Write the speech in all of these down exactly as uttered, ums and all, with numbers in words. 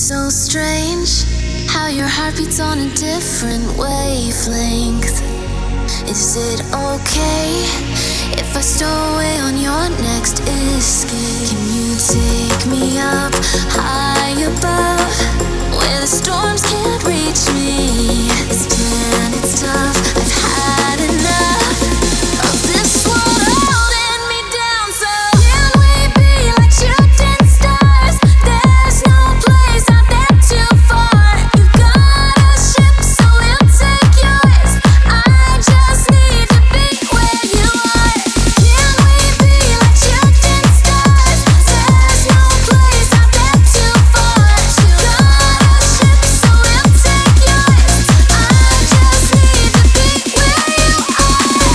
So strange how your heart beats on a different wavelength. Is it okay if I stow away on your next escape? Can you take me up high above where the storms can't reach me? This planet's tough, I've had enough of this world holding me down. So can we be like shooting stars? There's no place out there too far. You've got a ship, so we'll take yours. I just need to be where you are. Can we be like shooting stars? There's no place out there too far. You've got a ship, so we'll take yours. I just need to be where you are.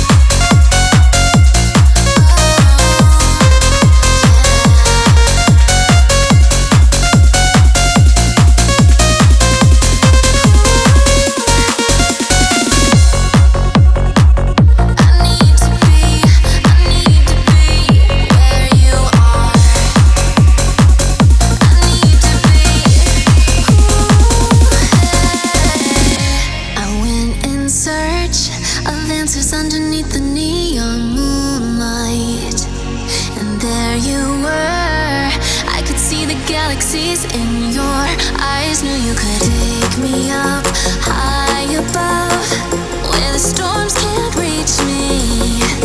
I need to be, I need to be where you are. I need to be. I went in search of answers underneath the neon moonlight, and there you were. I could see the galaxies in your eyes. Knew you could take me up high above where the storms can't reach me.